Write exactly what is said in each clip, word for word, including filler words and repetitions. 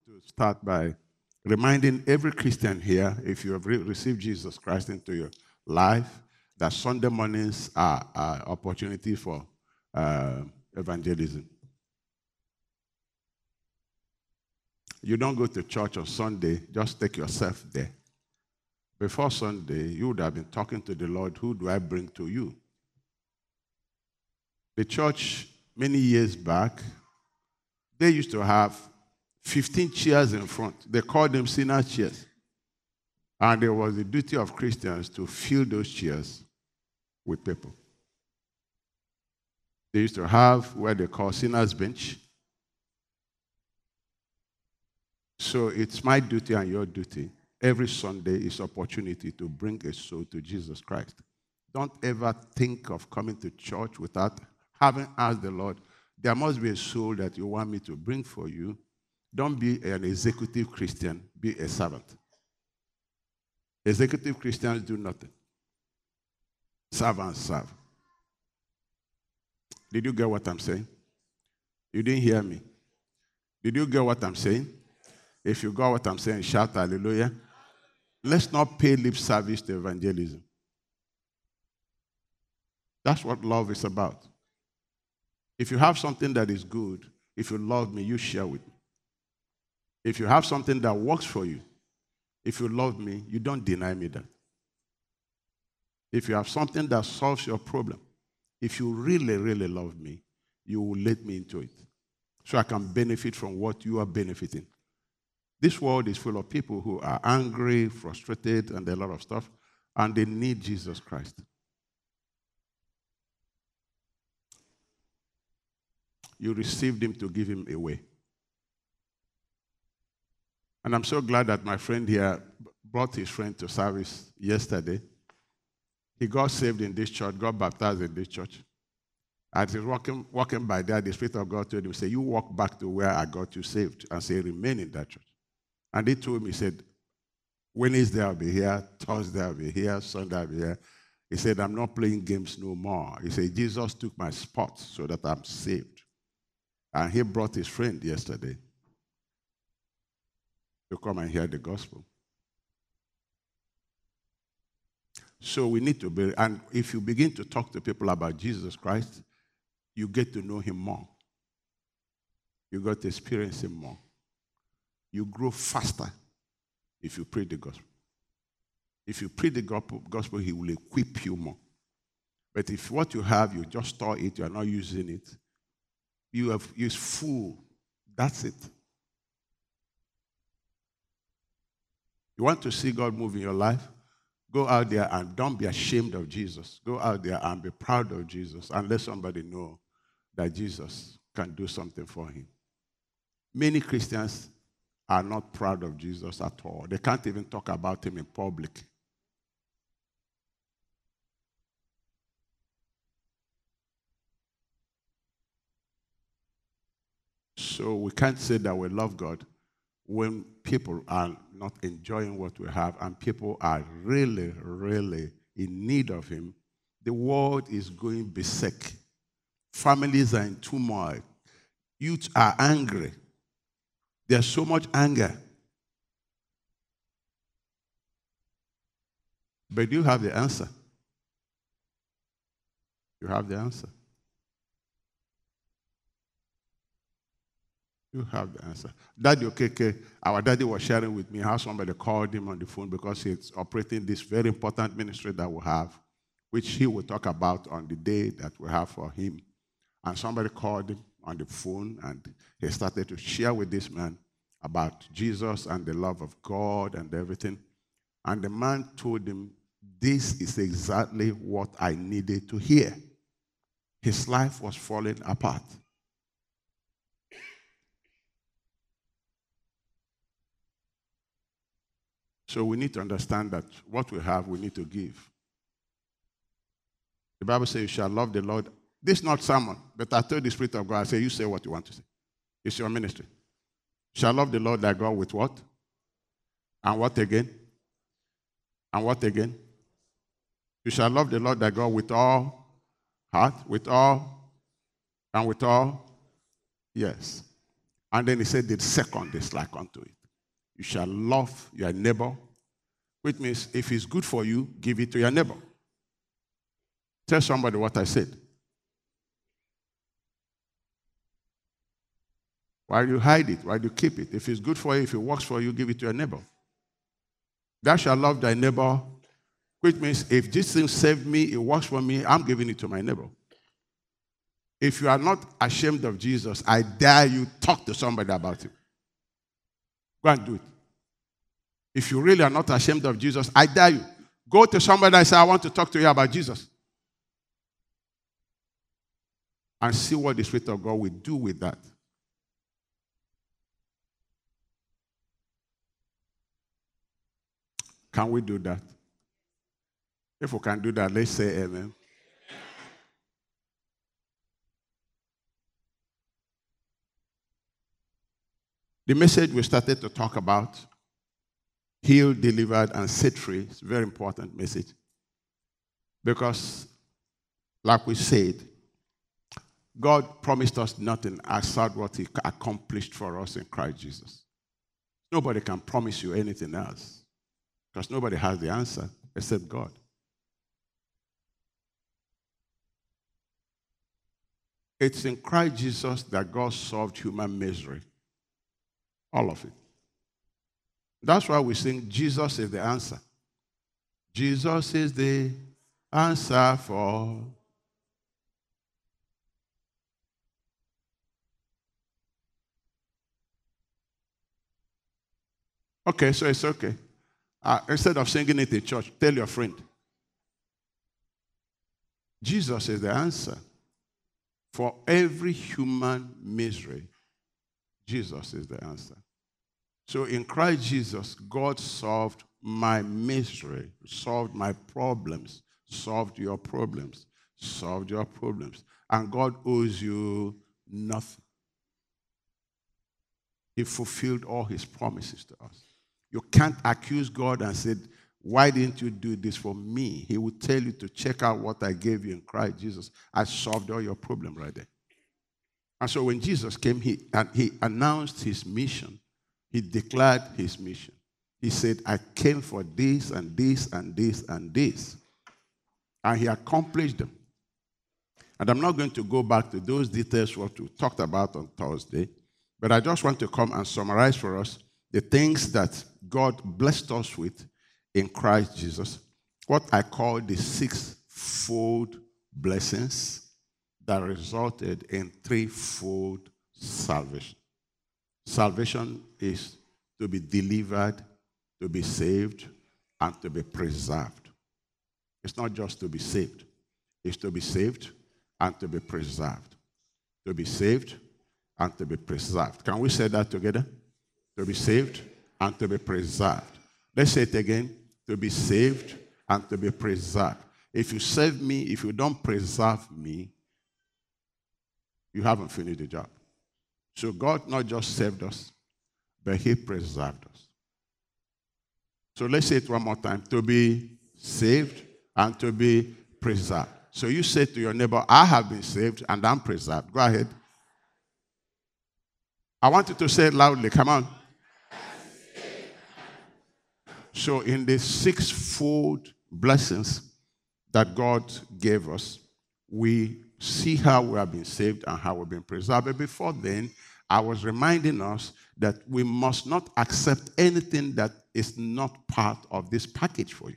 to start by reminding every Christian here, if you have re- received Jesus Christ into your life, that Sunday mornings are, are opportunity for uh, evangelism. You don't go to church on Sunday, just take yourself there. Before Sunday, you would have been talking to the Lord, who do I bring to you? The church, many years back, they used to have fifteen chairs in front. They called them sinner chairs. And it was the duty of Christians to fill those chairs with people. They used to have what they call sinner's bench. So it's my duty and your duty. Every Sunday is opportunity to bring a soul to Jesus Christ. Don't ever think of coming to church without having asked the Lord, there must be a soul that you want me to bring for you. Don't be an executive Christian, be a servant. Executive Christians do nothing. Servants serve. Did you get what I'm saying? You didn't hear me. Did you get what I'm saying? If you got what I'm saying, shout hallelujah. Let's not pay lip service to evangelism. That's what love is about. If you have something that is good, if you love me, you share with me. If you have something that works for you, if you love me, you don't deny me that. If you have something that solves your problem, if you really, really love me, you will let me into it so I can benefit from what you are benefiting. This world is full of people who are angry, frustrated, and a lot of stuff, and they need Jesus Christ. You received him to give him away. And I'm so glad that my friend here brought his friend to service yesterday. He got saved in this church, got baptized in this church. As he's walking, walking by there, the Spirit of God told him, say, you walk back to where I got you saved, and say, remain in that church. And he told me, he said, Wednesday I'll be here, Thursday I'll be here, Sunday I'll be here. He said, I'm not playing games no more. He said, Jesus took my spot so that I'm saved. And he brought his friend yesterday to come and hear the gospel. So we need to be, and if you begin to talk to people about Jesus Christ, you get to know him more. You got to experience him more. You grow faster if you preach the gospel. If you preach the gospel, he will equip you more. But if what you have, you just store it, you are not using it, you have used full, that's it. You want to see God move in your life? Go out there and don't be ashamed of Jesus. Go out there and be proud of Jesus and let somebody know that Jesus can do something for him. Many Christians are not proud of Jesus at all. They can't even talk about him in public. So we can't say that we love God when people are not enjoying what we have and people are really, really in need of him. The world is going berserk. Families are in turmoil. Youth are angry. There's so much anger. But you have the answer. You have the answer. You have the answer. Daddy Okeke, our daddy was sharing with me how somebody called him on the phone because he's operating this very important ministry that we have, which he will talk about on the day that we have for him. And somebody called him on the phone and he started to share with this man about Jesus and the love of God and everything. And the man told him, this is exactly what I needed to hear. His life was falling apart. So we need to understand that what we have, we need to give. The Bible says you shall love the Lord. This is not sermon, but I told the Spirit of God, I say, you say what you want to say. It's your ministry. You shall love the Lord thy God with what? And what again? And what again? You shall love the Lord thy God with all heart, with all, and with all. Yes. And then he said, the second is like unto it. You shall love your neighbor, which means if it's good for you, give it to your neighbor. Tell somebody what I said. Why do you hide it? Why do you keep it? If it's good for you, if it works for you, give it to your neighbor. Thou shalt love thy neighbor, which means if this thing saved me, it works for me, I'm giving it to my neighbor. If you are not ashamed of Jesus, I dare you talk to somebody about him. Go and do it. If you really are not ashamed of Jesus, I dare you. Go to somebody and say, I want to talk to you about Jesus. And see what the Spirit of God will do with that. Can we do that? If we can do that, let's say amen. The message we started to talk about, healed, delivered, and set free, is a very important message. Because, like we said, God promised us nothing outside what he accomplished for us in Christ Jesus. Nobody can promise you anything else. Because nobody has the answer except God. It's in Christ Jesus that God solved human misery. All of it. That's why we sing, Jesus is the answer. Jesus is the answer for. Okay, so it's okay. Uh, instead of singing it in church, tell your friend. Jesus is the answer for every human misery. Jesus is the answer. So in Christ Jesus, God solved my misery, solved my problems, solved your problems, solved your problems. And God owes you nothing. He fulfilled all his promises to us. You can't accuse God and say, why didn't you do this for me? He will tell you to check out what I gave you in Christ Jesus. I solved all your problems right there. And so when Jesus came, he, and he announced his mission. He declared his mission. He said, I came for this and this and this and this. And he accomplished them. And I'm not going to go back to those details what we talked about on Thursday, but I just want to come and summarize for us the things that God blessed us with in Christ Jesus, what I call the sixfold blessings that resulted in threefold salvation. Salvation is to be delivered, to be saved, and to be preserved. It's not just to be saved. It's to be saved and to be preserved. To be saved and to be preserved. Can we say that together? To be saved and to be preserved. Let's say it again. To be saved and to be preserved. If you save me, if you don't preserve me, you haven't finished the job. So God not just saved us, but he preserved us. So let's say it one more time. To be saved and to be preserved. So you say to your neighbor, I have been saved and I'm preserved. Go ahead. I want you to say it loudly. Come on. So in the sixfold blessings that God gave us, we see how we have been saved and how we've been preserved. But before then, I was reminding us that we must not accept anything that is not part of this package for you.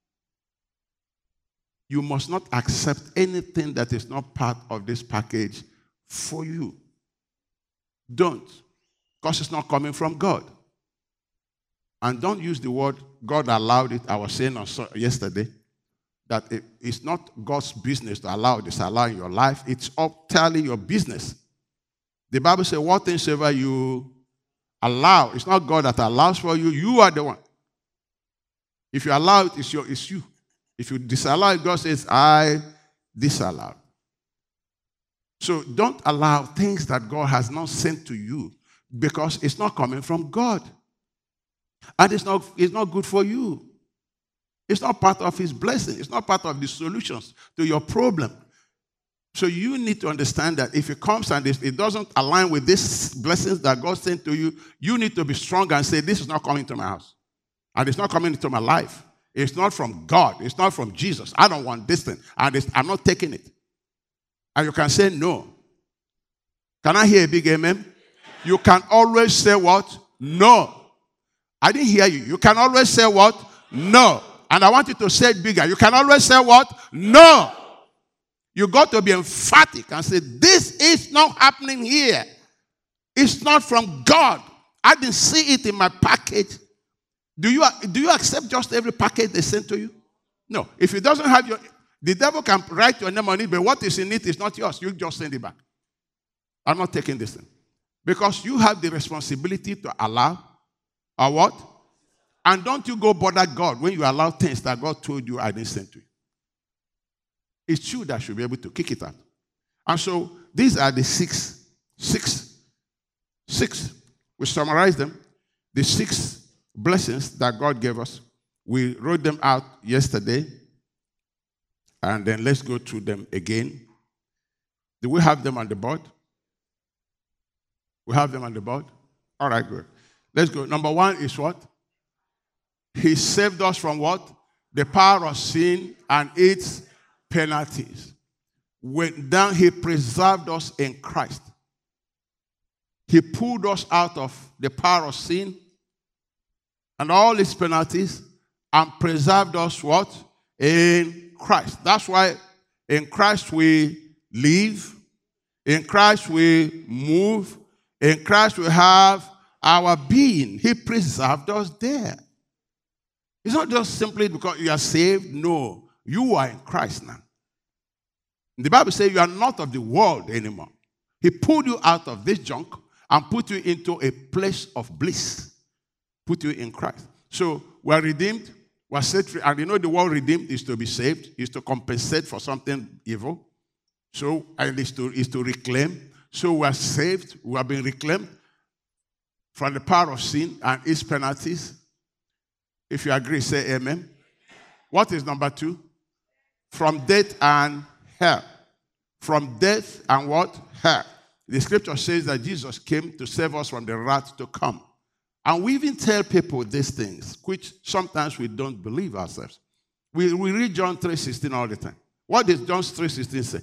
You must not accept anything that is not part of this package for you. Don't, because it's not coming from God. And don't use the word God allowed it. I was saying on yesterday that it, it's not God's business to allow this, allow in your life. It's entirely your business. The Bible says, what things ever you allow, it's not God that allows for you. You are the one. If you allow it, it's, your, it's you. If you disallow it, God says, I disallow. So don't allow things that God has not sent to you because it's not coming from God. And it's not, it's not good for you. It's not part of his blessing. It's not part of the solutions to your problem. So you need to understand that if it comes and it doesn't align with these blessings that God sent to you, you need to be strong and say, this is not coming to my house. And it's not coming into my life. It's not from God. It's not from Jesus. I don't want this thing. And I'm not taking it. And you can say no. Can I hear a big amen? You can always say what? No. I didn't hear you. You can always say what? No. And I want you to say it bigger. You can always say what? No. You got to be emphatic and say, this is not happening here. It's not from God. I didn't see it in my package. Do you, do you accept just every package they send to you? No. If it doesn't have your, the devil can write your name on it, but what is in it is not yours. You just send it back. I'm not taking this thing. Because you have the responsibility to allow, or what? And don't you go bother God when you allow things that God told you I didn't send to you. It's you that should be able to kick it out. And so these are the six, six, six. We summarize them. The six blessings that God gave us. We wrote them out yesterday. And then let's go through them again. Do we have them on the board? We have them on the board? All right, good. Let's go. Number one is what? He saved us from what? The power of sin and its penalties. When down, he preserved us in Christ. He pulled us out of the power of sin and all its penalties and preserved us what? In Christ. That's why in Christ we live. In Christ we move. In Christ we have our being. He preserved us there. It's not just simply because you are saved. No, you are in Christ now. The Bible says you are not of the world anymore. He pulled you out of this junk and put you into a place of bliss. Put you in Christ. So we are redeemed. We are set free. And you know the word redeemed is to be saved, is to compensate for something evil. So and is to, is to reclaim. So we are saved. We have been reclaimed from the power of sin and its penalties. If you agree, say amen. What is number two? From death and hell. From death and what? Hell. The scripture says that Jesus came to save us from the wrath to come. And we even tell people these things, which sometimes we don't believe ourselves. We, we read John three sixteen all the time. What does John three sixteen say?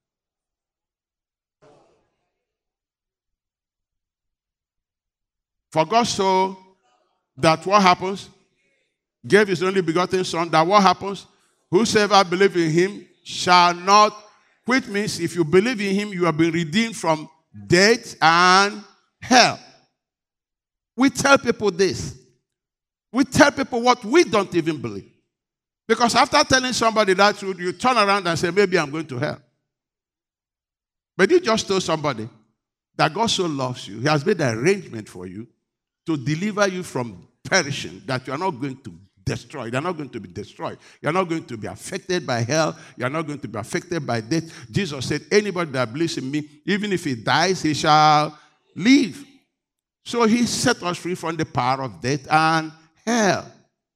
For God so that what happens? Gave his only begotten son, that what happens? Whosoever believes in him shall not, which means if you believe in him, you have been redeemed from death and hell. We tell people this. We tell people what we don't even believe. Because after telling somebody that truth, you turn around and say, maybe I'm going to hell. But you just told somebody that God so loves you, he has made an arrangement for you to deliver you from perishing, that you are not going to destroy. You are not going to be destroyed. You are not going to be affected by hell. You are not going to be affected by death. Jesus said, anybody that believes in me, even if he dies, he shall live. So he set us free from the power of death and hell.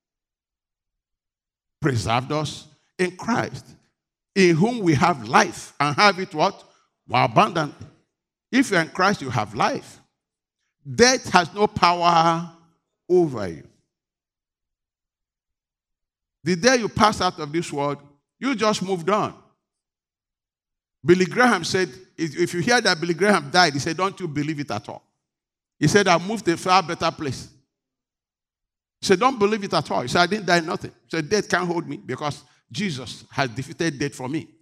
Preserved us in Christ, in whom we have life, and have it what? More abundantly. If you're in Christ, you have life. Death has no power over you. The day you pass out of this world, you just moved on. Billy Graham said, if you hear that Billy Graham died, he said, don't you believe it at all. He said, I moved to a far better place. He said, don't believe it at all. He said, I didn't die nothing. He said, death can't hold me because Jesus has defeated death for me.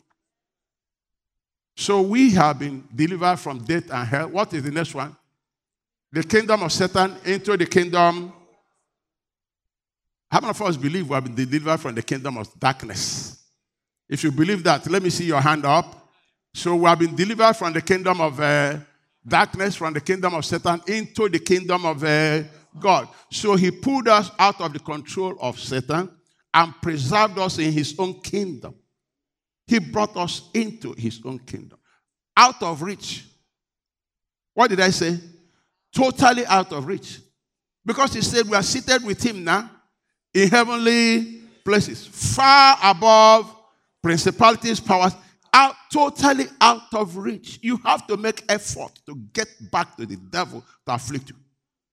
So we have been delivered from death and hell. What is the next one? The kingdom of Satan into the kingdom. How many of us believe we have been delivered from the kingdom of darkness? If you believe that, let me see your hand up. So we have been delivered from the kingdom of uh, darkness, from the kingdom of Satan into the kingdom of uh, God. So he pulled us out of the control of Satan and preserved us in his own kingdom. He brought us into his own kingdom. Out of reach. What did I say? Totally out of reach. Because he said we are seated with him now in heavenly places, far above principalities, powers, out, totally out of reach. You have to make effort to get back to the devil to afflict you.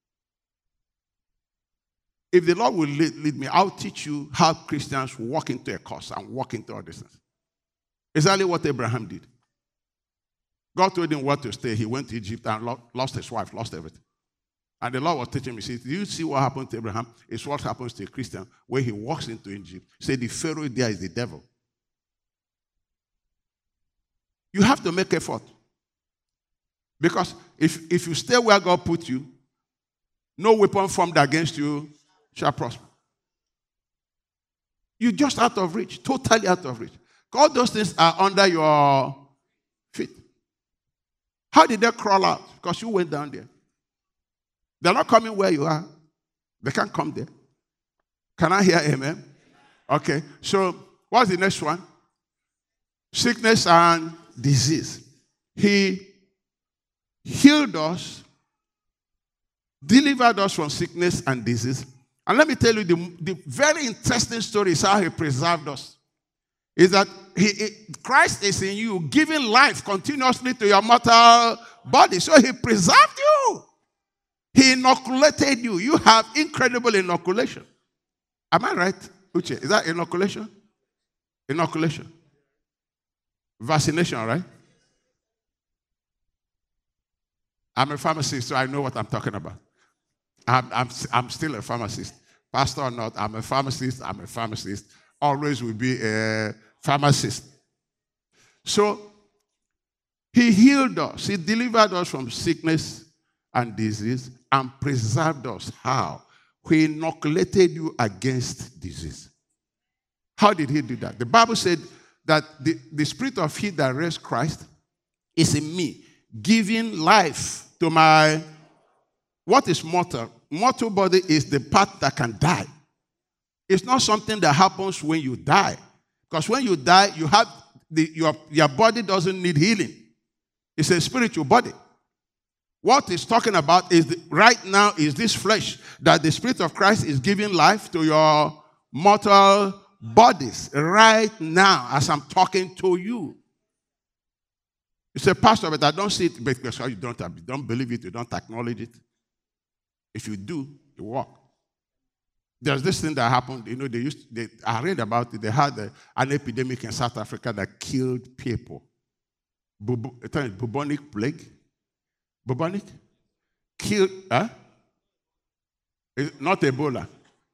If the Lord will lead, lead me, I'll teach you how Christians walk into a curse and walk into all these things. Exactly what Abraham did. God told him where to stay. He went to Egypt and lost his wife, lost everything. And the Lord was teaching me, he said, do you see what happened to Abraham? It's what happens to a Christian when he walks into Egypt. He said, the Pharaoh there is the devil. You have to make effort. Because if, if you stay where God put you, no weapon formed against you shall prosper. You're just out of reach, totally out of reach. All those things are under your feet. How did they crawl out? Because you went down there. They're not coming where you are. They can't come there. Can I hear amen? Okay, so what's the next one? Sickness and disease. He healed us, delivered us from sickness and disease. And let me tell you, the, the very interesting story is how he preserved us. Is that he, he, Christ is in you, giving life continuously to your mortal body. So he preserved you. He inoculated you. You have incredible inoculation. Am I right, Uche? Is that inoculation? Inoculation. Vaccination, right? I'm a pharmacist, so I know what I'm talking about. I'm, I'm, I'm still a pharmacist. Pastor or not, I'm a pharmacist, I'm a pharmacist. Always will be a pharmacist. So, he healed us. He delivered us from sickness and disease and preserved us. How? He inoculated you against disease. How did he do that? The Bible said that the, the spirit of he that raised Christ is in me, giving life to my, what is mortal? Mortal body is the part that can die. It's not something that happens when you die. Because when you die, you have the, your, your body doesn't need healing. It's a spiritual body. What it's talking about is the, right now is this flesh that the Spirit of Christ is giving life to your mortal bodies right now as I'm talking to you. You say, Pastor, but I don't see it because you don't, you don't believe it, you don't acknowledge it. If you do, you walk. There's this thing that happened, you know, they used, they, I read about it, they had a, an epidemic in South Africa that killed people. Bubu, bubonic plague. Bubonic? Killed, huh? It's not Ebola.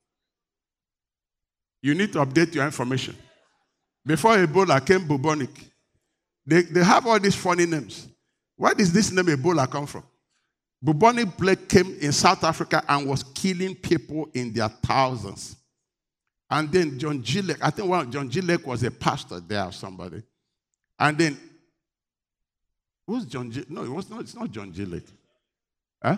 You need to update your information. Before Ebola came bubonic. They, they have all these funny names. Where does this name Ebola come from? Bubonic plague came in South Africa and was killing people in their thousands. And then John Gillek, I think one, John Gillek was a pastor there or somebody. And then, who's John Gillek? No, it was not, it's not John Gillek. Huh?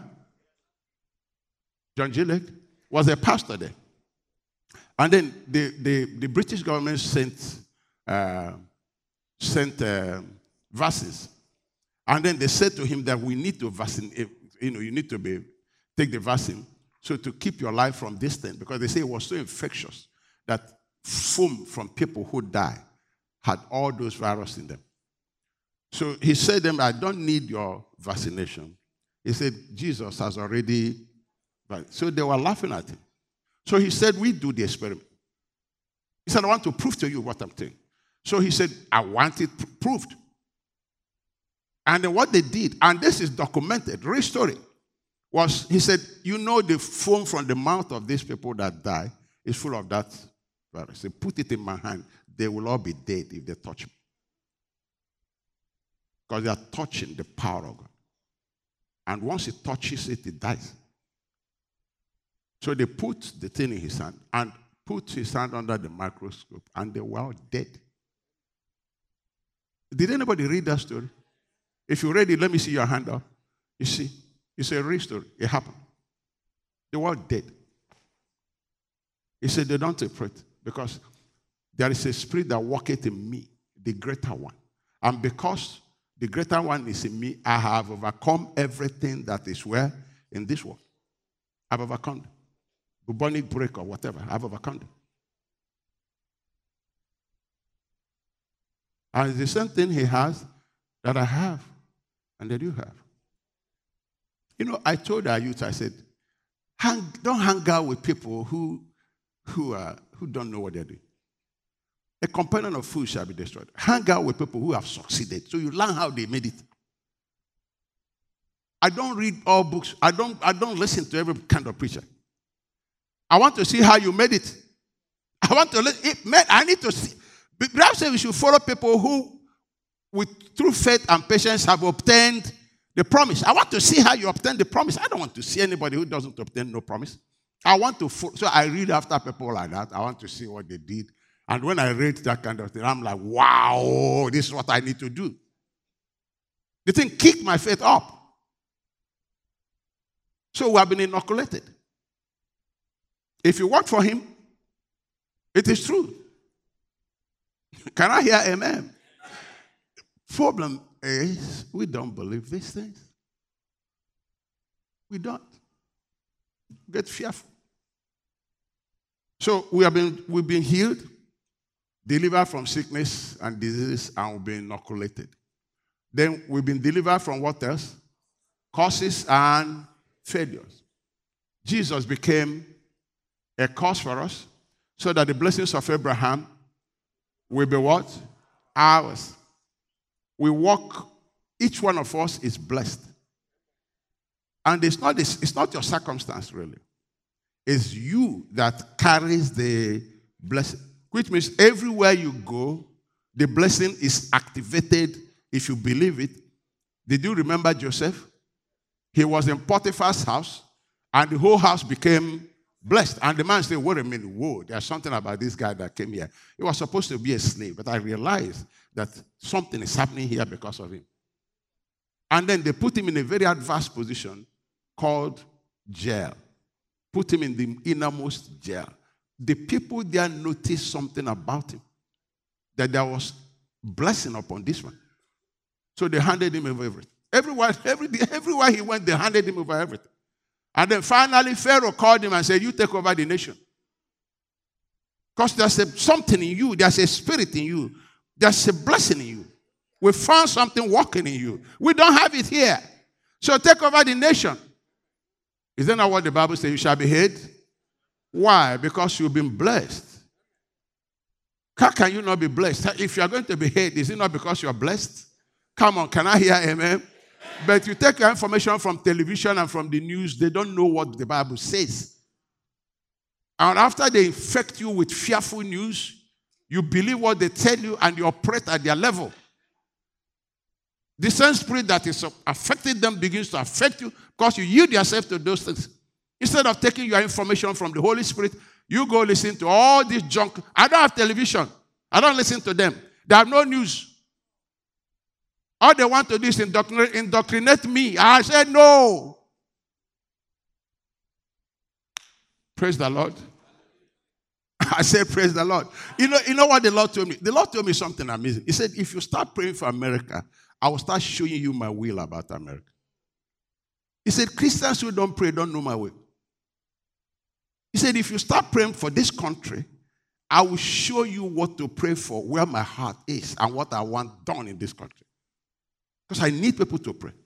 John Gillek was a pastor there. And then the, the, the British government sent, uh, sent uh, vaccines. And then they said to him that we need to vaccinate, you know, you need to be take the vaccine so to keep your life from this thing. Because they say it was so infectious that foam from people who die had all those viruses in them. So he said to them, I don't need your vaccination. He said, Jesus has already, so they were laughing at him. So he said, we do the experiment. He said, I want to prove to you what I'm saying. So he said, I want it proved. And then what they did, and this is documented, real story, was he said, you know the foam from the mouth of these people that die is full of that virus. They put it in my hand, they will all be dead if they touch me. Because they are touching the power of God. And once it touches it, it dies. So they put the thing in his hand and put his hand under the microscope, and they were all dead. Did anybody read that story? If you read it, let me see your hand up. You see, it's a real story. It happened. They were all dead. He said, they don't interpret because there is a spirit that worketh in me, the greater one. And because the greater one is in me, I have overcome everything that is where? In this world. I've overcome them. Bubonic break or whatever. I've overcome them. And it's the same thing he has that I have and that you have. You know, I told our youth, I said, hang, don't hang out with people who, who, are, who don't know what they're doing. A companion of fools shall be destroyed. Hang out with people who have succeeded, so you learn how they made it. I don't read all books. I don't, I don't listen to every kind of preacher. I want to see how you made it. I want to listen. Man, I need to see. Perhaps we should follow people who, with through faith and patience, have obtained the promise. I want to see how you obtain the promise. I don't want to see anybody who doesn't obtain no promise. I want to, follow, so I read after people like that. I want to see what they did. And when I read that kind of thing, I'm like, wow, this is what I need to do. The thing kicked my faith up. So we have been inoculated. If you work for him, it is true. Can I hear amen? Problem is, we don't believe these things. We don't. Get fearful. So we have been, we've been healed, delivered from sickness and disease, and we've been inoculated. Then we've been delivered from what else? Curses and failures. Jesus became a curse for us so that the blessings of Abraham will be what? Ours. We walk, each one of us is blessed. And it's not, this, it's not your circumstance, really. It's you that carries the blessing. Which means everywhere you go, the blessing is activated if you believe it. Did you remember Joseph? He was in Potiphar's house, and the whole house became blessed. And the man said, wait a minute, whoa, there's something about this guy that came here. He was supposed to be a slave, but I realized that something is happening here because of him. And then they put him in a very adverse position called jail. Put him in the innermost jail. The people there noticed something about him, that there was blessing upon this one. So they handed him over everything. Everywhere, every, everywhere he went, they handed him over everything. And then finally, Pharaoh called him and said, you take over the nation. Because there's a, something in you. There's a spirit in you. There's a blessing in you. We found something working in you. We don't have it here. So take over the nation. Is that not what the Bible says? You shall be head. Why? Because you've been blessed. How can you not be blessed? If you are going to be head, is it not because you are blessed? Come on, can I hear amen? But you take your information from television and from the news, they don't know what the Bible says. And after they infect you with fearful news, you believe what they tell you and you operate at their level. The same spirit that is affecting them begins to affect you because you yield yourself to those things. Instead of taking your information from the Holy Spirit, you go listen to all this junk. I don't have television. I don't listen to them. They have no news. All they want to do is indoctrinate, indoctrinate me. I said no. Praise the Lord. I said praise the Lord. You know, you know what the Lord told me? The Lord told me something amazing. He said, if you start praying for America, I will start showing you my will about America. He said, Christians who don't pray don't know my will. He said, if you start praying for this country, I will show you what to pray for, where my heart is, and what I want done in this country. Because I need people to pray.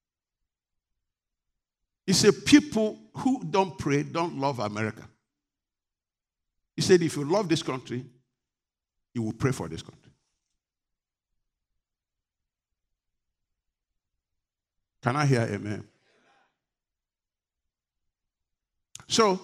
He said, people who don't pray don't love America. He said, if you love this country, you will pray for this country. Can I hear amen? So,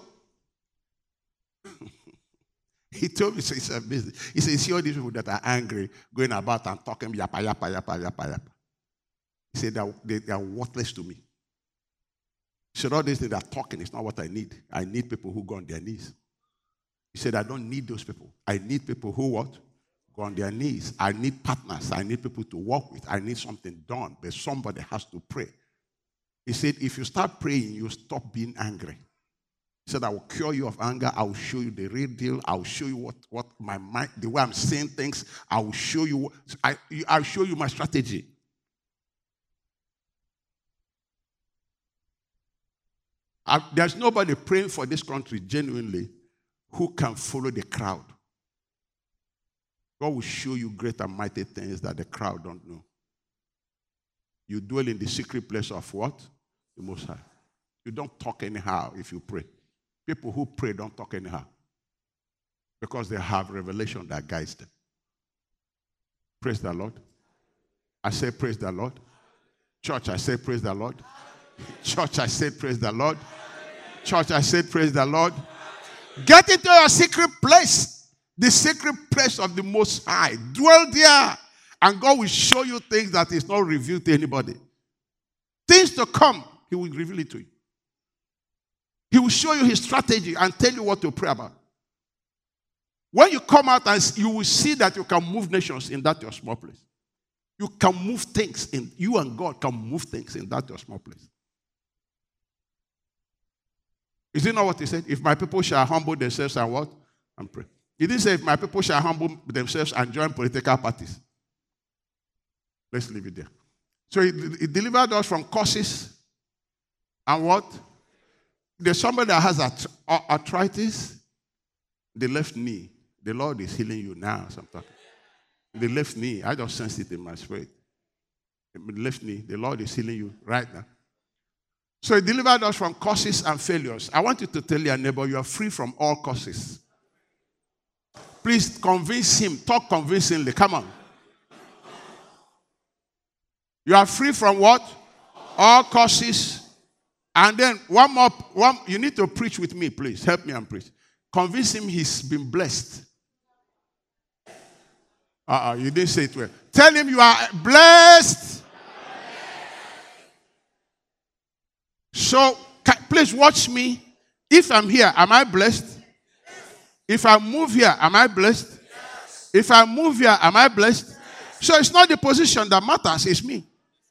he told me, so it's a business. He said, you see all these people that are angry, going about and talking, yappa, yappa, yappa, yappa, yappa. He said, they, they are worthless to me. He said, all these things they are talking is not what I need. I need people who go on their knees. He said, I don't need those people. I need people who what? Go on their knees. I need partners. I need people to work with. I need something done. But somebody has to pray. He said, if you start praying, you stop being angry. He said, I will cure you of anger. I will show you the real deal. I will show you what, what my mind, the way I'm saying things. I will show you, what, I, I'll show you my strategy. I, there's nobody praying for this country genuinely who can follow the crowd. God will show you great and mighty things that the crowd don't know. You dwell in the secret place of what? The Most High. You don't talk anyhow if you pray. People who pray don't talk anyhow because they have revelation that guides them. Praise the Lord. I say praise the Lord. Church, I say praise the Lord. Church, I say praise the Lord. Church, I say praise the Lord. Get into your secret place. The secret place of the Most High. Dwell there. And God will show you things that is not revealed to anybody. Things to come, He will reveal it to you. He will show you His strategy and tell you what to pray about. When you come out, and you will see that you can move nations in that your small place. You can move things in, you and God can move things in that your small place. Is it not what He said? If my people shall humble themselves and what? And pray. He didn't say if my people shall humble themselves and join political parties. Let's leave it there. So He, he delivered us from curses and what? There's somebody that has arthritis, the left knee. The Lord is healing you now. So I'm talking. The left knee, I just sense it in my spirit. The left knee, the Lord is healing you right now. So He delivered us from curses and failures. I want you to tell your neighbor, you are free from all curses. Please convince him. Talk convincingly. Come on. You are free from what? All curses. And then one more. One, you need to preach with me, please. Help me and preach. Convince him he's been blessed. Uh-uh, you didn't say it well. Tell him you are blessed. So, please watch me. If I'm here, am I blessed? If I move here, am I blessed? If I move here, am I blessed? So it's not the position that matters, it's me.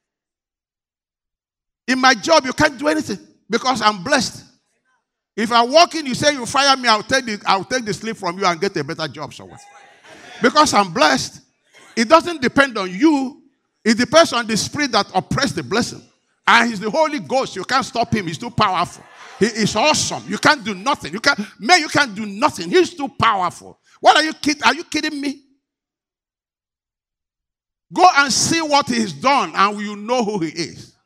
In my job, you can't do anything because I'm blessed. If I walk in, you say you fire me, I'll take the, I'll take the slip from you and get a better job somewhere. Because I'm blessed. It doesn't depend on you. It depends on the spirit that oppressed the blessing. And He's the Holy Ghost. You can't stop Him. He's too powerful. He is awesome. You can't do nothing. You can't, man, you can't do nothing. He's too powerful. What are you kidding? Are you kidding me? Go and see what He's done and you know who He is.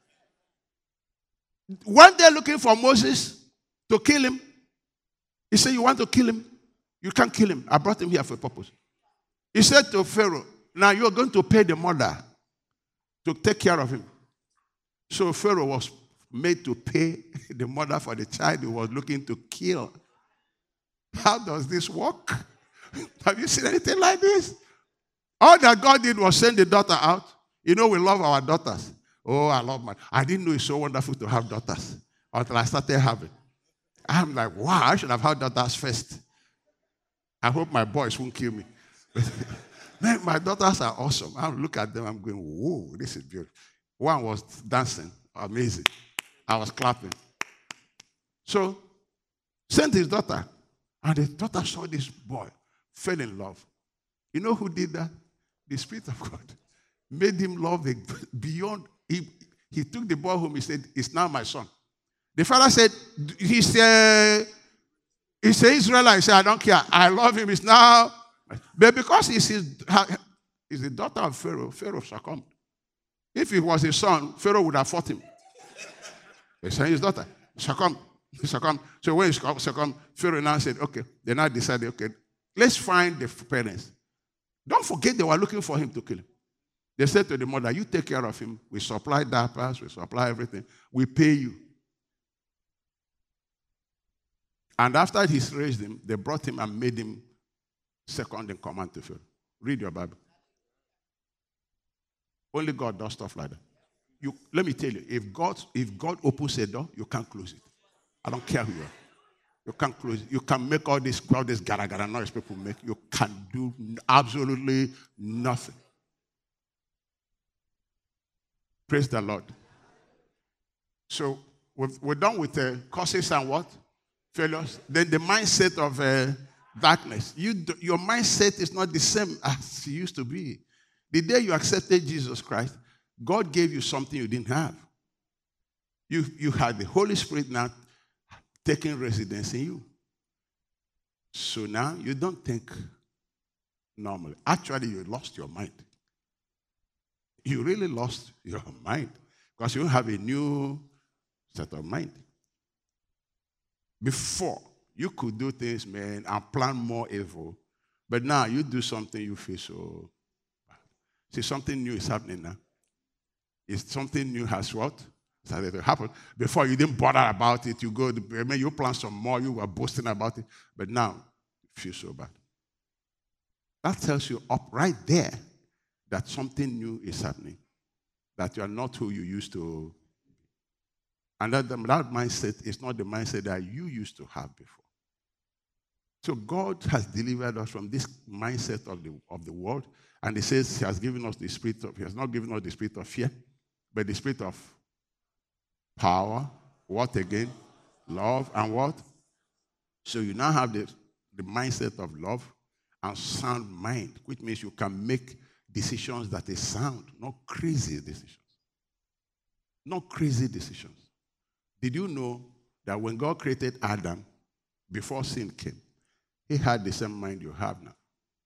When they're looking for Moses to kill him, He said, you want to kill him? You can't kill him. I brought him here for a purpose. He said to Pharaoh, now you're going to pay the mother to take care of him. So Pharaoh was made to pay the mother for the child he was looking to kill. How does this work? Have you seen anything like this? All that God did was send the daughter out. You know, we love our daughters. Oh, I love my. I didn't know it's so wonderful to have daughters until I started having. I'm like, wow, I should have had daughters first. I hope my boys won't kill me. Man, my daughters are awesome. I look at them, I'm going, whoa, this is beautiful. One was dancing, amazing. I was clapping. So, sent his daughter, and the daughter saw this boy, fell in love. You know who did that? The Spirit of God made him love it beyond. He, he took the boy home, he said, it's now my son. The father said, he's a, he's an Israelite. He said, I don't care. I love him. It's now. But because he's, his, he's the daughter of Pharaoh, Pharaoh succumbed. If he was his son, Pharaoh would have fought him. He said his daughter succumbed. He succumbed. So when he succumbed, Pharaoh now said, okay. They now decided, okay, let's find the parents. Don't forget they were looking for him to kill him. They said to the mother, you take care of him. We supply diapers, we supply everything. We pay you. And after he's raised him, they brought him and made him second in command to Pharaoh. Read your Bible. Only God does stuff like that. You, let me tell you, if God, if God opens a door, you can't close it. I don't care who you are. You can't close it. You can make all this, all this gara gara noise people make. You can do absolutely nothing. Praise the Lord. So we've, we're done with the curses and what? Failures. Then the mindset of uh, darkness. You do, your mindset is not the same as it used to be. The day you accepted Jesus Christ, God gave you something you didn't have. You, you had the Holy Spirit now taking residence in you. So now you don't think normally. Actually, you lost your mind. You really lost your mind because you have a new set of mind. Before, you could do things, man, and plan more evil. But now you do something, you feel so bad. See, something new is happening now. If something new has what? Started to happen. Before, you didn't bother about it. You go, I mean, you plan some more, you were boasting about it. But now, you feel so bad. That tells you up right there that something new is happening. That you are not who you used to. And that, that mindset is not the mindset that you used to have before. So God has delivered us from this mindset of the, of the world. And he says he has given us the spirit of, he has not given us the spirit of fear, but the spirit of power, what again? Love, and what? So you now have the, the mindset of love and sound mind, which means you can make decisions that are sound, not crazy decisions. Not crazy decisions. Did you know that when God created Adam, before sin came, he had the same mind you have now?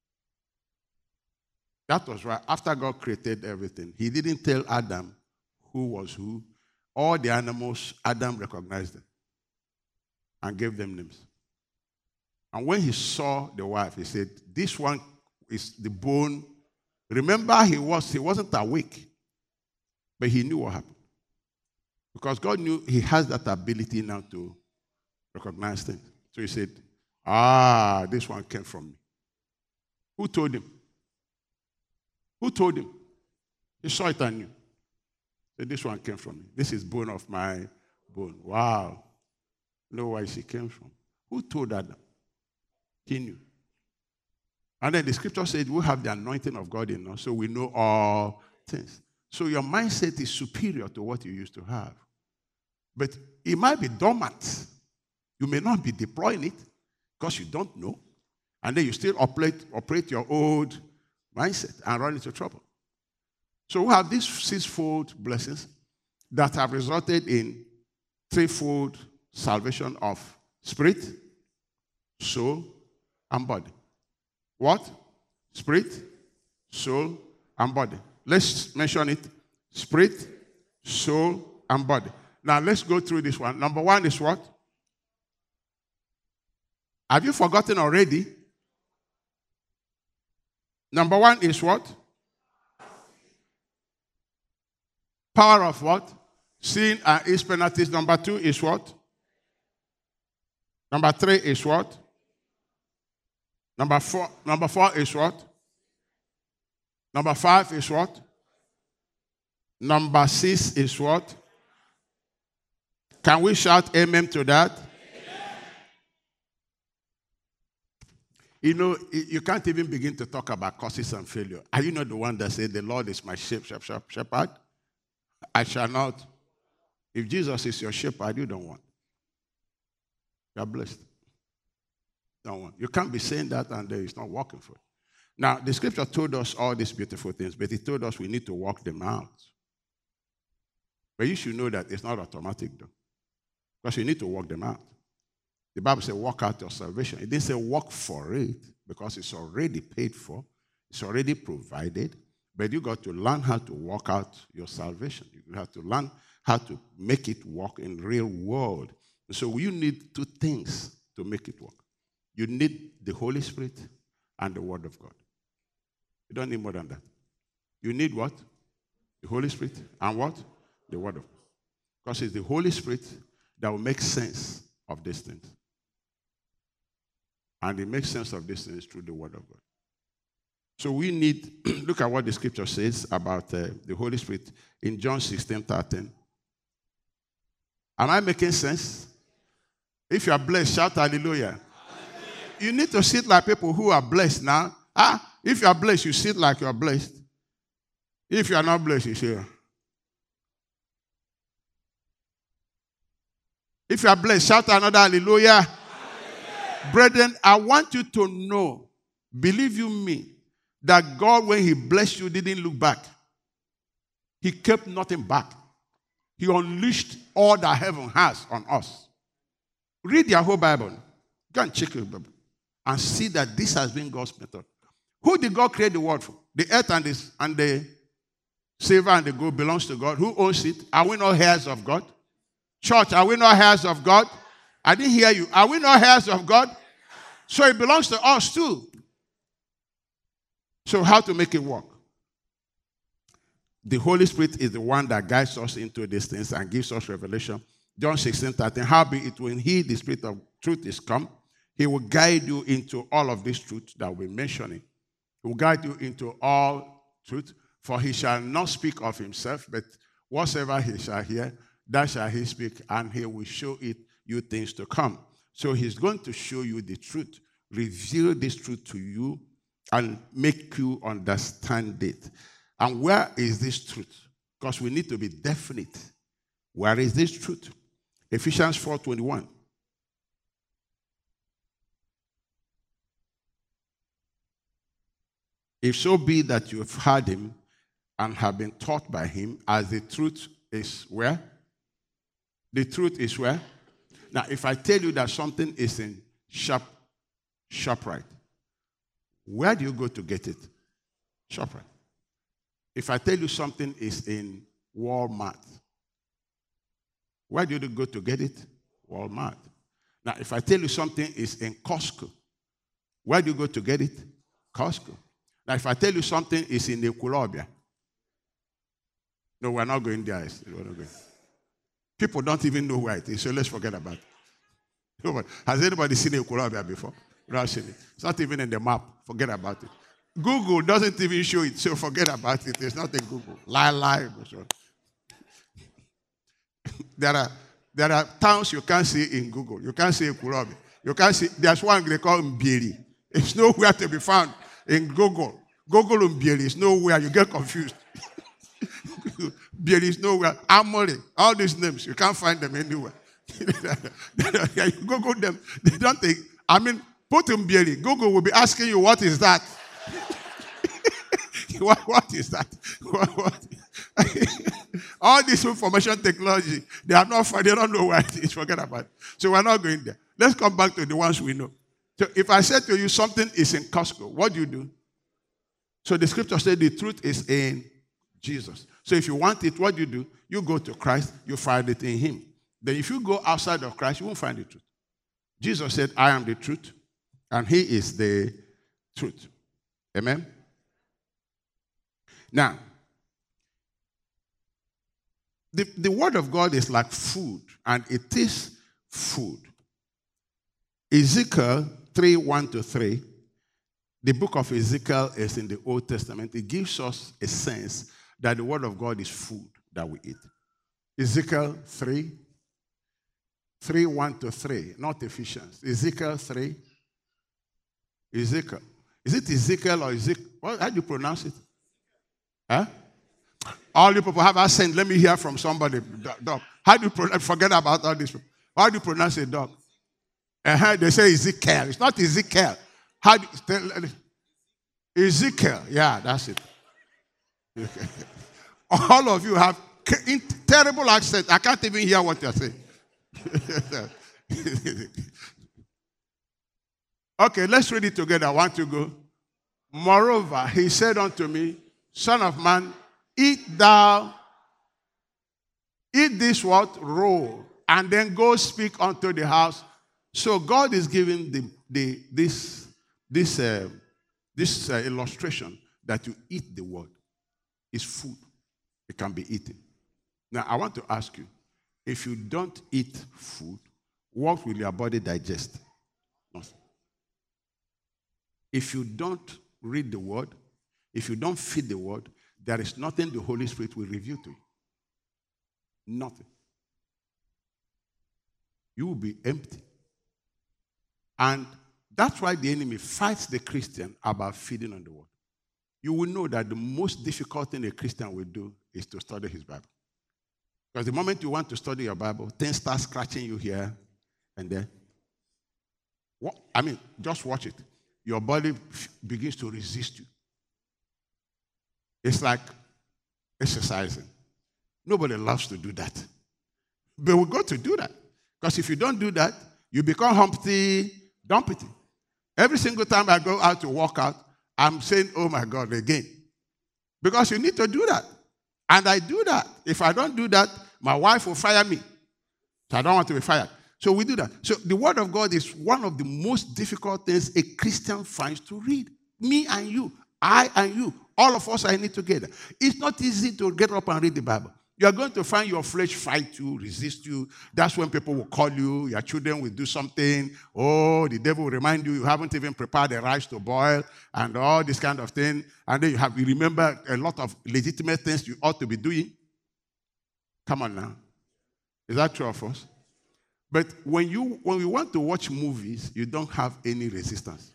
That was right. After God created everything, he didn't tell Adam who was who. All the animals, Adam recognized them and gave them names. And when he saw the wife, he said, this one is the bone. Remember, he, was, he wasn't awake, but he knew what happened. Because God knew he has that ability now to recognize things. So he said, ah, this one came from me. Who told him? Who told him? He saw it and knew. So this one came from me. This is bone of my bone. Wow. Know where she came from. Who told Adam? He knew. And then the scripture said we have the anointing of God in us, so we know all things. So your mindset is superior to what you used to have. But it might be dormant. You may not be deploying it because you don't know. And then you still operate, operate your old mindset and run into trouble. So we have these sixfold blessings that have resulted in threefold salvation of spirit, soul, and body. What? Spirit, soul, and body. Let's mention it. Spirit, soul, and body. Now let's go through this one. Number one is what? Have you forgotten already? Number one is what? Power of what? Sin and its penalties. Number two is what? Number three is what? Number four, number four is what? Number five is what? Number six is what? Can we shout amen to that? Amen. You know, you can't even begin to talk about curses and failure. Are you not the one that said, the Lord is my shepherd? I shall not. If Jesus is your shepherd, you don't want. You are blessed. Don't want. You can't be saying that and then it's not working for you. Now, the scripture told us all these beautiful things, but it told us we need to work them out. But you should know that it's not automatic, though. Because you need to work them out. The Bible says, work out your salvation. It didn't say work for it, because it's already paid for. It's already provided. But you got to learn how to work out your salvation. You have to learn how to make it work in the real world. So you need two things to make it work. You need the Holy Spirit and the Word of God. You don't need more than that. You need what? The Holy Spirit and what? The Word of God. Because it's the Holy Spirit that will make sense of these things. And it makes sense of these things through the Word of God. So we need, look at what the scripture says about uh, the Holy Spirit in John sixteen thirteen. Am I making sense? If you are blessed, shout hallelujah. Hallelujah. You need to sit like people who are blessed now. Ah, if you are blessed, you sit like you are blessed. If you are not blessed, you say. If you are blessed, shout another hallelujah. Hallelujah. Brethren, I want you to know, believe you me, that God, when he blessed you, didn't look back. He kept nothing back. He unleashed all that heaven has on us. Read your whole Bible. Go and check your Bible and see that this has been God's method. Who did God create the world for? The earth and the, and the silver and the gold belongs to God. Who owns it? Are we not heirs of God? Church, are we not heirs of God? I didn't hear you. Are we not heirs of God? So it belongs to us too. So how to make it work? The Holy Spirit is the one that guides us into these things and gives us revelation. John sixteen thirteen, howbeit when he, the Spirit of truth, is come, he will guide you into all of this truth that we're mentioning. He will guide you into all truth, for he shall not speak of himself, but whatsoever he shall hear, that shall he speak, and he will show it you things to come. So he's going to show you the truth, reveal this truth to you, and make you understand it. And where is this truth? Because we need to be definite. Where is this truth? Ephesians four twenty-one. If so be that you have heard him and have been taught by him, as the truth is where? The truth is where? Now, if I tell you that something is in Shop, ShopRite, where do you go to get it? ShopRite. If I tell you something is in Walmart, where do you go to get it? Walmart. Now, if I tell you something is in Costco, where do you go to get it? Costco. Now, if I tell you something is in Ekulobia, no, we're not going there. We're not going. People don't even know where it is, so let's forget about it. Has anybody seen Ekulobia before? Not seen it. It's not even in the map. Forget about it. Google doesn't even show it, so forget about it. It's not in Google. Lie, lie. There are, there are towns you can't see in Google. You can't see Ekulobia. You can't see. There's one they call Mbieri. It's nowhere to be found in Google. Google Mbieri is nowhere. You get confused. Mbieri is nowhere. Amore. All these names, you can't find them anywhere. You Google them. They don't think. I mean, put Mbieri. Google will be asking you, what is that? what, what is that? What, what? All this information technology, they are not, they don't know where it is. Forget about it. So we're not going there. Let's come back to the ones we know. So if I said to you something is in Costco, what do you do? So the scripture said the truth is in Jesus. So if you want it, what do you do? You go to Christ, you find it in him. Then if you go outside of Christ, you won't find the truth. Jesus said, I am the truth, and he is the truth. Amen? Now, the, the word of God is like food, and it is food. Ezekiel three, one to three, the book of Ezekiel is in the Old Testament. It gives us a sense that the word of God is food that we eat. Ezekiel three, three, one to three, not Ephesians. Ezekiel three. Ezekiel. Is it Ezekiel or Ezekiel? Well, how do you pronounce it? Huh? All you people have accent. Let me hear from somebody. Dog. How do you pronounce? Forget about all this. How do you pronounce a dog? Uh-huh. They say Ezekiel. It's not Ezekiel. How do you, Ezekiel. Yeah, that's it. All of you have terrible accent. I can't even hear what you're saying. Okay, let's read it together. I want to go. Moreover, he said unto me, Son of man, eat thou, eat this what? Roll, and then go speak unto the house. So God is giving the, the, this, this, uh, this uh, illustration that you eat the word. It's food. It can be eaten. Now, I want to ask you, if you don't eat food, what will your body digest? Nothing. If you don't read the word, if you don't feed the word, there is nothing the Holy Spirit will reveal to you. Nothing. You will be empty. And that's why the enemy fights the Christian about feeding on the word. You will know that the most difficult thing a Christian will do is to study his Bible. Because the moment you want to study your Bible, things start scratching you here and there. What? I mean, just watch it. Your body begins to resist you. It's like exercising. Nobody loves to do that. But we've got to do that. Because if you don't do that, you become Humpty Dumpty. Every single time I go out to work out, I'm saying, oh my God, again. Because you need to do that. And I do that. If I don't do that, my wife will fire me. So I don't want to be fired. So we do that. So the Word of God is one of the most difficult things a Christian finds to read. Me and you, I and you, all of us are in it together. It's not easy to get up and read the Bible. You are going to find your flesh fight you, resist you. That's when people will call you. Your children will do something. Oh, the devil will remind you you haven't even prepared the rice to boil and all this kind of thing. And then you have you remember a lot of legitimate things you ought to be doing. Come on now. Is that true of us? But when you when we want to watch movies, you don't have any resistance.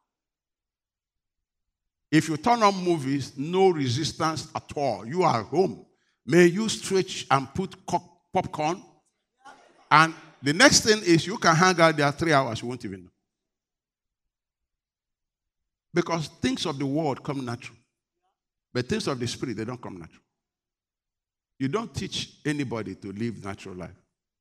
If you turn on movies, no resistance at all. You are home. May you stretch and put popcorn. And the next thing is you can hang out there three hours. You won't even know. Because things of the world come natural. But things of the spirit, they don't come natural. You don't teach anybody to live natural life.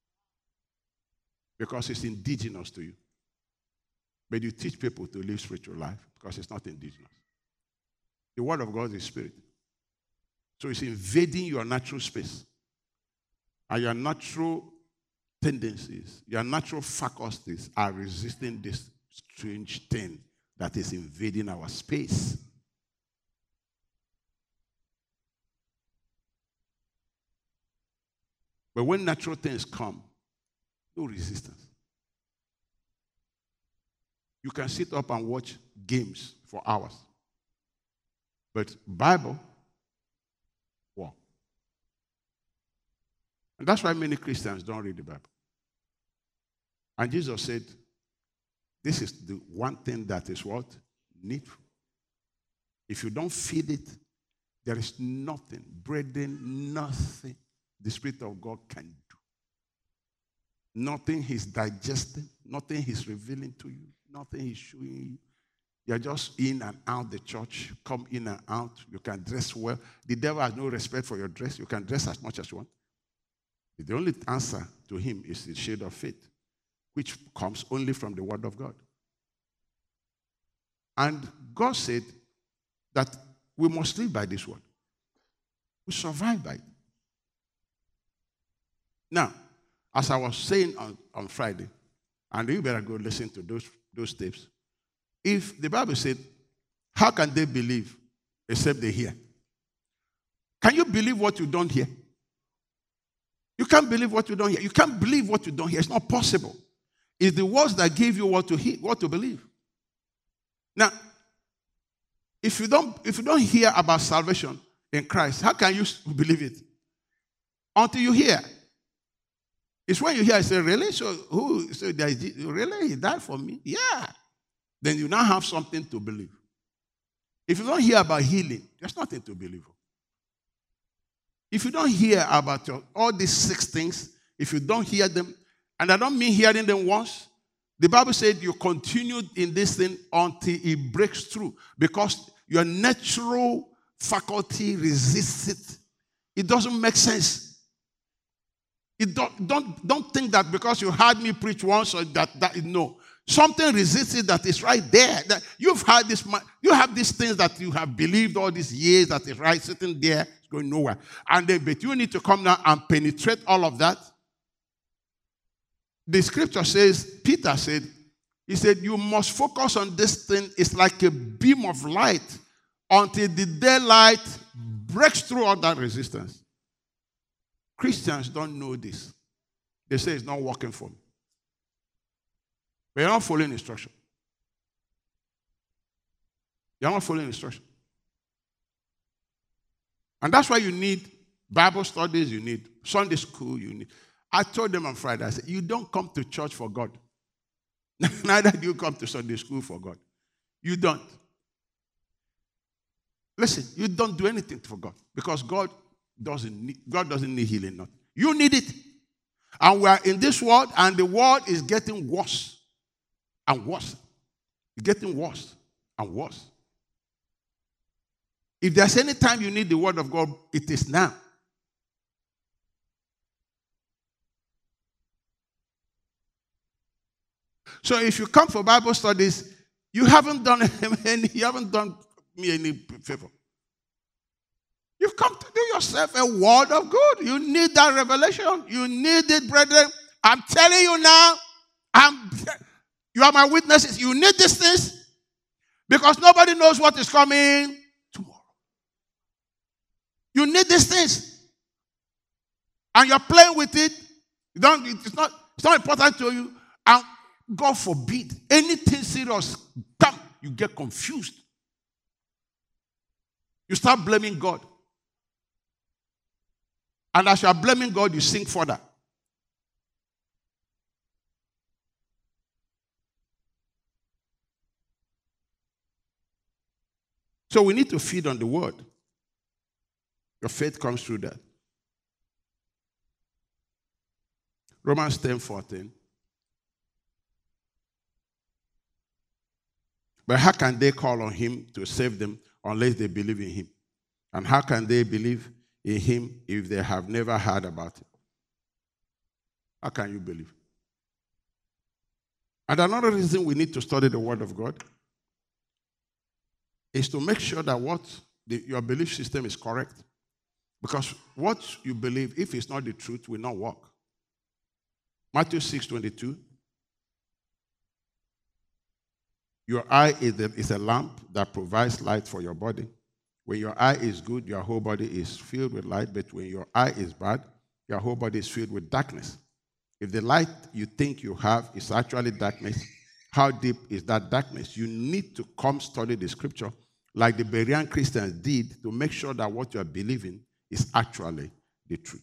Because it's indigenous to you. But you teach people to live spiritual life because it's not indigenous. The Word of God is spirit. So it's invading your natural space. And your natural tendencies, your natural faculties are resisting this strange thing that is invading our space. But when natural things come, no resistance. You can sit up and watch games for hours. But Bible, wow. And that's why many Christians don't read the Bible. And Jesus said, this is the one thing that is what? Needful. If you don't feed it, there is nothing, brethren, nothing the Spirit of God can do. Nothing He's digesting, nothing He's revealing to you, nothing He's showing you. You're just in and out the church, come in and out. You can dress well. The devil has no respect for your dress. You can dress as much as you want. The only answer to him is the shade of faith, which comes only from the Word of God. And God said that we must live by this word. We survive by it. Now, as I was saying on, on Friday, and you better go listen to those, those tapes, if the Bible said, how can they believe except they hear? Can you believe what you don't hear? You can't believe what you don't hear. You can't believe what you don't hear. It's not possible. It's the words that give you what to hear, what to believe. Now, if you don't, if you don't hear about salvation in Christ, how can you believe it? Until you hear. It's when you hear, I say, really? So who? So there is, really? He died for me? Yeah. Then you now have something to believe. If you don't hear about healing, there's nothing to believe. If you don't hear about your, all these six things, if you don't hear them, and I don't mean hearing them once, the Bible said you continue in this thing until it breaks through, because your natural faculty resists it. It doesn't make sense. It don't, don't, don't think that because you heard me preach once or that, that no. Something resists it that is right there. That you've had this, you have these things that you have believed all these years that is right sitting there, it's going nowhere. And then, but you need to come now and penetrate all of that. The scripture says, Peter said, he said, you must focus on this thing. It's like a beam of light until the daylight breaks through all that resistance. Christians don't know this. They say it's not working for me. But you're not following instruction. You're not following instruction. And that's why you need Bible studies, you need Sunday school, you need. I told them on Friday, I said, you don't come to church for God. Neither do you come to Sunday school for God. You don't. Listen, you don't do anything for God because God doesn't need, God doesn't need healing. Not. You need it. And we are in this world, and the world is getting worse and worse. It's getting worse and worse. If there's any time you need the word of God, it is now. So if you come for Bible studies, you haven't done any, you haven't done me any favor. You've come to do yourself a word of good. You need that revelation. You need it, brethren. I'm telling you now, I'm, you are my witnesses. You need these things because nobody knows what is coming tomorrow. You need these things. And you're playing with it. You don't, it's, not, it's not important to you. And God forbid, anything serious, come, you get confused. You start blaming God. And as you are blaming God, you sink further. So we need to feed on the word. Your faith comes through that. Romans ten fourteen. But how can they call on him to save them unless they believe in him? And how can they believe in him if they have never heard about him? How can you believe? And another reason we need to study the word of God is to make sure that what the, your belief system is correct. Because what you believe, if it's not the truth, will not work. Matthew six twenty-two. Your eye is a, is a lamp that provides light for your body. When your eye is good, your whole body is filled with light. But when your eye is bad, your whole body is filled with darkness. If the light you think you have is actually darkness, how deep is that darkness? You need to come study the scripture like the Berean Christians did to make sure that what you are believing is actually the truth.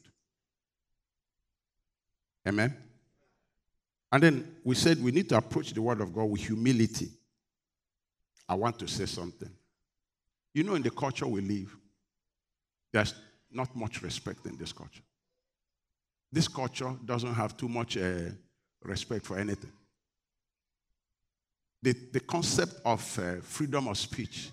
Amen? And then we said we need to approach the word of God with humility. I want to say something. You know, in the culture we live, there's not much respect in this culture. This culture doesn't have too much uh, respect for anything. The, the concept of uh, freedom of speech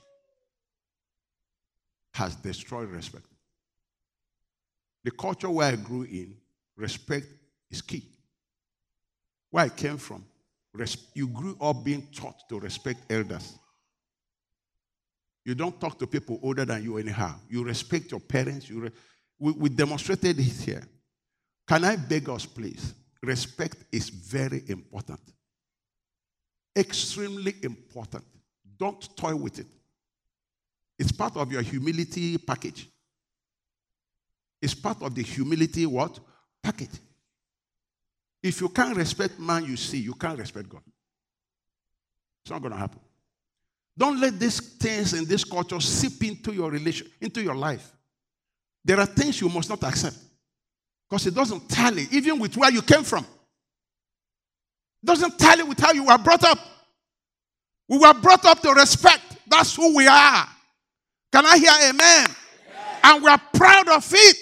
has destroyed respect. The culture where I grew in, respect is key. Where I came from, res- you grew up being taught to respect elders. You don't talk to people older than you anyhow. You respect your parents. You re- we, we demonstrated it here. Can I beg us, please? Respect is very important. Extremely important. Don't toy with it. It's part of your humility package. It's part of the humility what? Package. If you can't respect man you see, you can't respect God. It's not going to happen. Don't let these things in this culture seep into your relation, into your life. There are things you must not accept because it doesn't tally even with where you came from. It doesn't tally with how you were brought up. We were brought up to respect. That's who we are. Can I hear amen? Amen. And we are proud of it.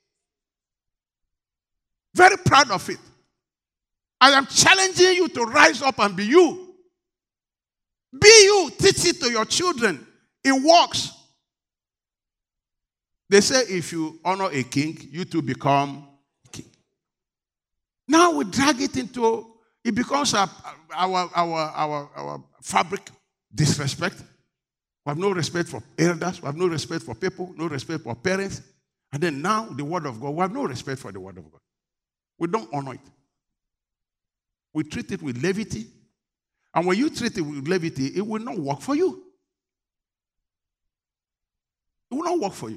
Very proud of it. I am challenging you to rise up and be you. Be you. Teach it to your children. It works. They say if you honor a king, you too become a king. Now we drag it into, it becomes our, our, our, our, our fabric, disrespect. We have no respect for elders. We have no respect for people, no respect for parents. And then now the word of God, we have no respect for the word of God. We don't honor it. We treat it with levity. And when you treat it with levity, it will not work for you. It will not work for you.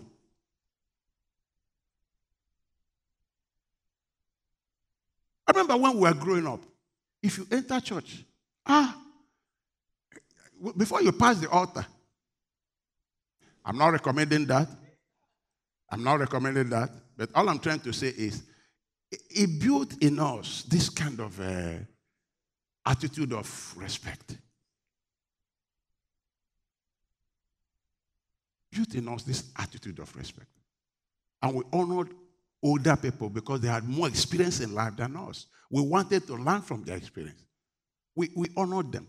I remember when we were growing up, if you enter church, ah, before you pass the altar, I'm not recommending that. I'm not recommending that. But all I'm trying to say is, it built in us this kind of uh, attitude of respect. Built in us this attitude of respect. And we honored older people because they had more experience in life than us. We wanted to learn from their experience. We, we honored them.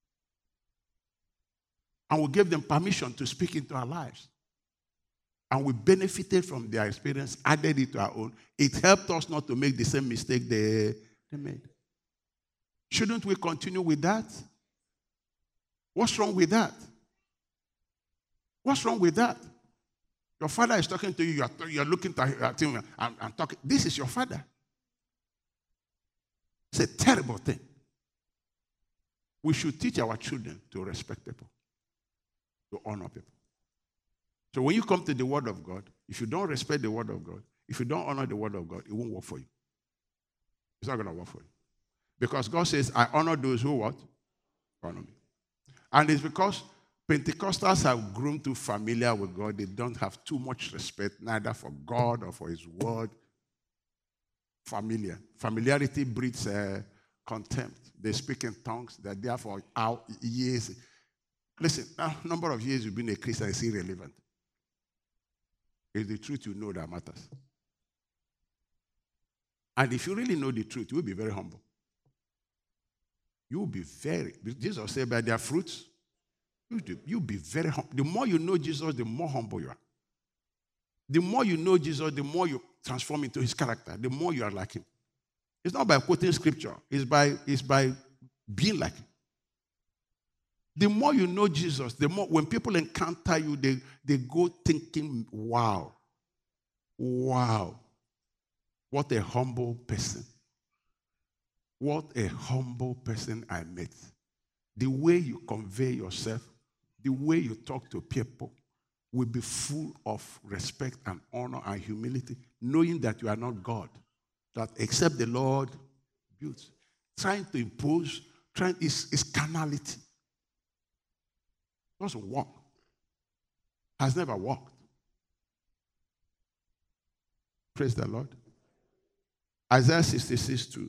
And we gave them permission to speak into our lives. And we benefited from their experience, added it to our own. It helped us not to make the same mistake they, they made. Shouldn't we continue with that? What's wrong with that? What's wrong with that? Your father is talking to you. You're, you're looking at him and, and talking. This is your father. It's a terrible thing. We should teach our children to respect people, to honor people. So when you come to the Word of God, if you don't respect the Word of God, if you don't honor the Word of God, it won't work for you. It's not going to work for you. Because God says, I honor those who what? Honor me. And it's because Pentecostals have grown too familiar with God. They don't have too much respect, neither for God or for His Word. Familiar. Familiarity breeds uh, contempt. They speak in tongues. They're there for years. Listen, a number of years you've been a Christian is irrelevant. It's the truth you know that matters. And if you really know the truth, you will be very humble. You will be very, Jesus said, by their fruits, you'll be very humble. The more you know Jesus, the more humble you are. The more you know Jesus, the more you transform into his character, the more you are like him. It's not by quoting scripture. It's by, it's by being like him. The more you know Jesus, the more, when people encounter you, they, they go thinking, wow, wow, what a humble person. What a humble person I met. The way you convey yourself, the way you talk to people will be full of respect and honor and humility, knowing that you are not God, that except the Lord builds. Trying to impose, trying is, is carnality. Doesn't work. Has never worked. Praise the Lord. Isaiah sixty-six two.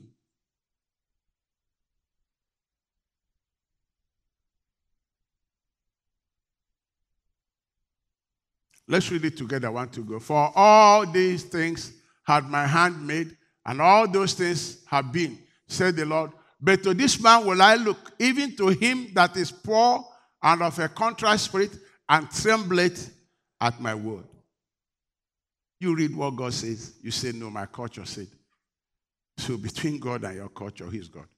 Let's read it together. One to go. For all these things had my hand made, and all those things have been, said the Lord. But to this man will I look, even to him that is poor and of a contrite spirit, and trembleth at my word. You read what God says, you say, no, my culture said. So between God and your culture, he's God.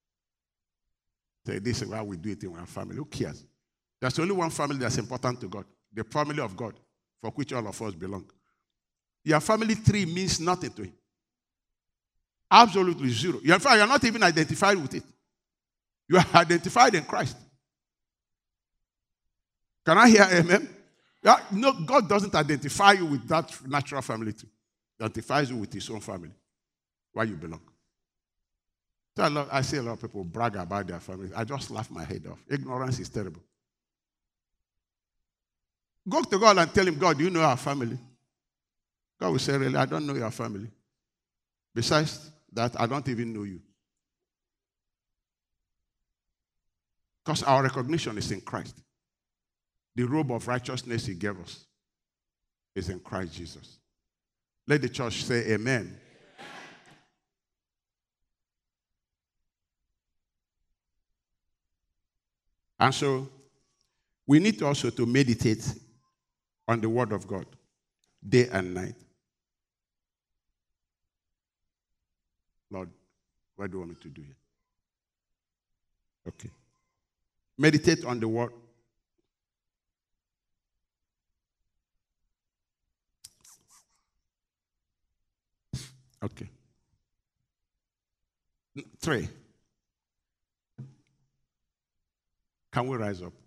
So this is why we do it in one family. Who cares? There's only one family that's important to God, the family of God, for which all of us belong. Your family tree means nothing to him. Absolutely zero. In fact, you're not even identified with it. You are identified in Christ. Can I hear amen? Yeah, no, God doesn't identify you with that natural family tree. He identifies you with his own family, where you belong. So I, love, I see a lot of people brag about their family. I just laugh my head off. Ignorance is terrible. Go to God and tell him, God, do you know our family? God will say, really, I don't know your family. Besides that, I don't even know you. Because our recognition is in Christ. The robe of righteousness he gave us is in Christ Jesus. Let the church say amen. Amen. And so, we need also to meditate on the word of God, day and night. Lord, what do you want me to do here? Okay. Meditate on the word. Okay. Three. Can we rise up?